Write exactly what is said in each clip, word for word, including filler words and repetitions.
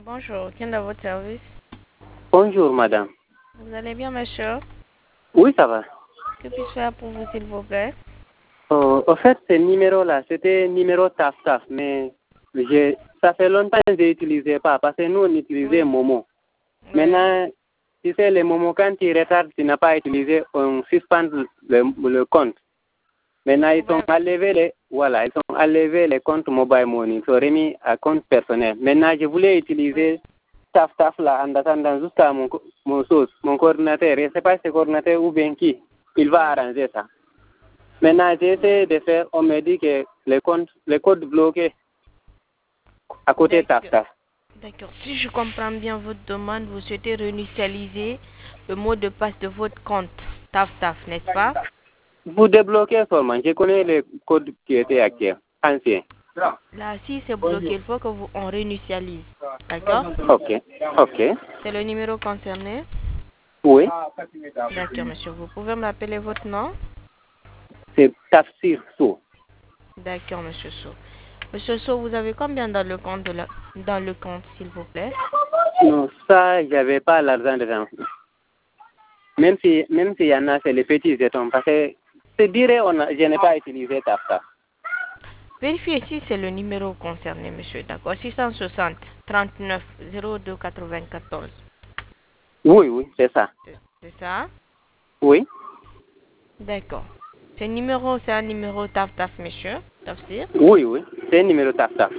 Bonjour, quel est votre service? Bonjour, madame. Vous allez bien, monsieur? Oui, ça va. Que puis-je faire pour vous, s'il vous plaît? Euh, en fait, ce numéro-là, c'était numéro taf-taf, mais j'ai, ça fait longtemps que je n'utilisais pas, parce que nous, on utilisait Oui. Momo. Oui. Maintenant, tu sais, le Momo, quand tu retardes, tu n'as pas utilisé, on suspend le, le compte. Maintenant, ils sont Ouais. enlevés les, voilà, ils sont enlevés les comptes mobile money, ils sont remis à compte personnel. Maintenant, je voulais utiliser taf taf là en attendant jusqu'à mon, mon sauce, mon coordinateur. Je ne sais pas si c'est coordinateur ou bien qui, il va arranger ça. Maintenant, j'ai essayé de faire, on me dit que les comptes, les codes bloqués à côté taf taf. D'accord. Si je comprends bien votre demande, vous souhaitez réinitialiser le mot de passe de votre compte Taf Taf, n'est-ce pas? Vous débloquez seulement, je connais les codes qui étaient actuels, anciens. Là, si c'est bloqué, il faut que vous on réinitialise. D'accord? Ok, ok. C'est le numéro concerné? Oui, D'accord, monsieur. Vous pouvez m'appeler votre nom? c'est Tafsir Sou. D'accord, monsieur So. Monsieur So, vous avez combien dans le compte de la... dans le compte, s'il vous plaît? Non, ça, j'avais pas l'argent dedans. Même si, même s'il y en a, c'est les petits jetons. Parce que, c'est dire, on a, je n'ai pas utilisé taf taf. Vérifiez si c'est le numéro concerné, monsieur. D'accord. six cent soixante, trente-neuf, zéro deux, quatre-vingt-quatorze. Oui, oui, c'est ça. C'est ça? Oui. D'accord. Ce numéro, c'est un numéro taf taf, monsieur. Tafsir. Oui, oui. C'est un numéro taf taf.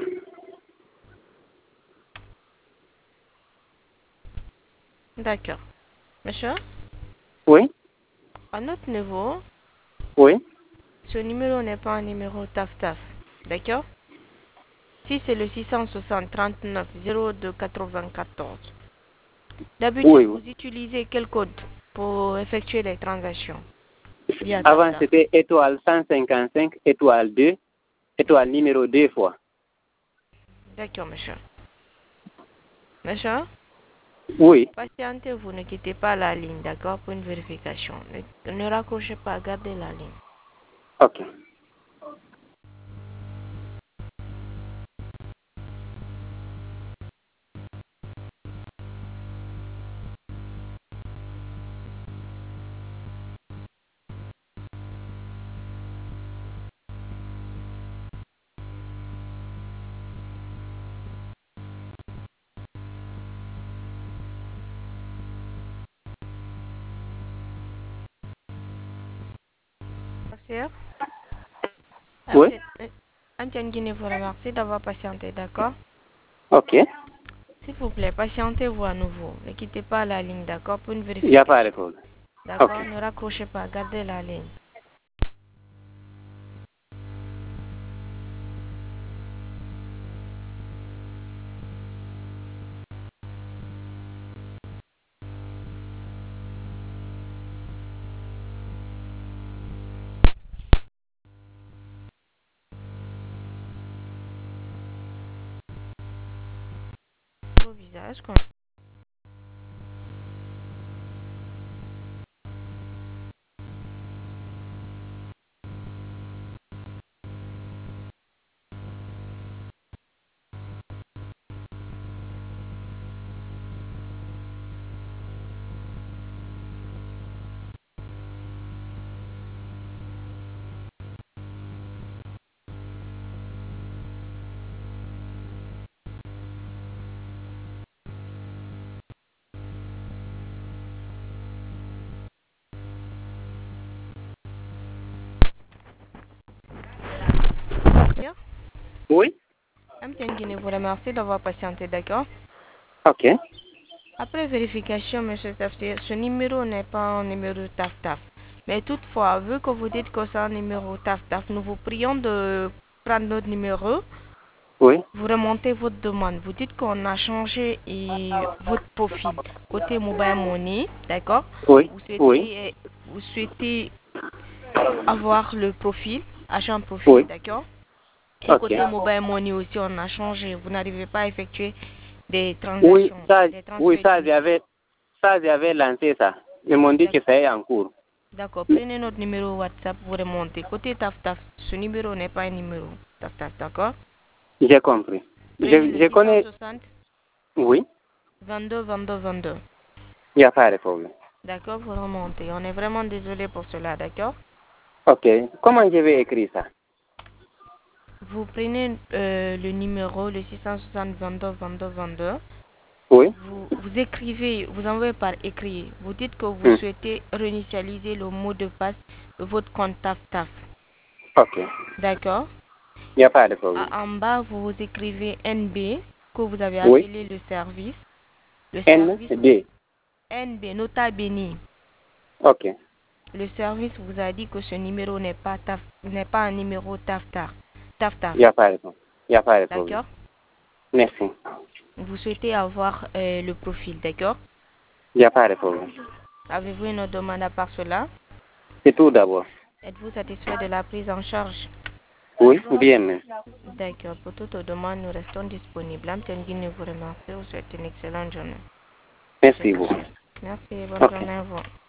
D'accord. Monsieur? Oui. À notre niveau, Oui. ce numéro n'est pas un numéro taf taf. D'accord? Si c'est le six cent soixante, trente-neuf, zéro deux, quatre-vingt-quatorze. D'habitude, Oui, vous oui. utilisez quel code pour effectuer les transactions via Avant, TafTaf? c'était étoile cent cinquante-cinq, étoile deux, étoile numéro deux fois. D'accord, monsieur. Monsieur? Oui. Patientez-vous, ne quittez pas la ligne, d'accord, pour une vérification. Ne, ne raccrochez pas, gardez la ligne. Ok. Merci. Oui. Antenne Guinée vous remercie d'avoir patienté, d'accord? Ok. S'il vous plaît, patientez-vous à nouveau. Ne quittez pas la ligne, d'accord, pour une Il n'y a pas de vérification. problème. Ok. D'accord? Ne raccrochez pas, gardez la ligne. Vos visages, comme Oui. Antenne Guinée vous remercie d'avoir patienté, d'accord? Ok. Après vérification, monsieur Tafsir, ce numéro n'est pas un numéro taf-taf. Mais toutefois, vu que vous dites que c'est un numéro taf-taf, nous vous prions de prendre notre numéro. Oui. Vous remontez votre demande. Vous dites qu'on a changé et votre profil côté mobile money, d'accord? Oui. Vous Oui. souhaitez, vous souhaitez avoir le profil, agent profil, Oui. d'accord? Et Ok. côté mobile money aussi, on a changé. Vous n'arrivez pas à effectuer des Oui, transactions, ça, des oui, transferts ça, immédiats. j'avais, ça, j'avais lancé ça. Ils m'ont dit que ça est en cours. D'accord, prenez notre numéro WhatsApp, vous remontez. Côté taf taf, ce numéro n'est pas un numéro taf taf, d'accord? J'ai compris. Je, Prenez le je six cent connais, soixante. Oui, vingt-deux, vingt-deux, vingt-deux. il n'y a pas de problème. D'accord, vous remontez. On est vraiment désolé pour cela, d'accord? Ok, comment je vais écrire ça? Vous prenez euh, le numéro, le six cent soixante, vingt-deux, vingt-deux, vingt-deux. Oui. Vous, vous écrivez, vous envoyez par écrit. Vous dites que vous Hmm. souhaitez réinitialiser le mot de passe de votre compte TAF-TAF. Ok, D'accord? il n'y a pas de problème. En bas, vous écrivez N B, que vous avez Oui, appelé le service. Le N, service D. N B, nota bene. Ok, Le service vous a dit que ce numéro n'est pas taf, n'est pas un numéro TAF-TAF. TAF-TAF. il n'y a pas de problème. Il n'y a pas de problème. D'accord? Merci. Vous souhaitez avoir euh, le profil, d'accord? Il n'y a pas de problème. Avez-vous une autre demande à part cela? C'est tout d'abord. Êtes-vous satisfait de la prise en charge? Oui, bien même. D'accord. Pour toute demande, nous restons disponibles. Amtengine vous remercie. Vous souhaite une excellente journée. Merci C'est beaucoup. parfait. Merci. Bonne Ok. journée à vous.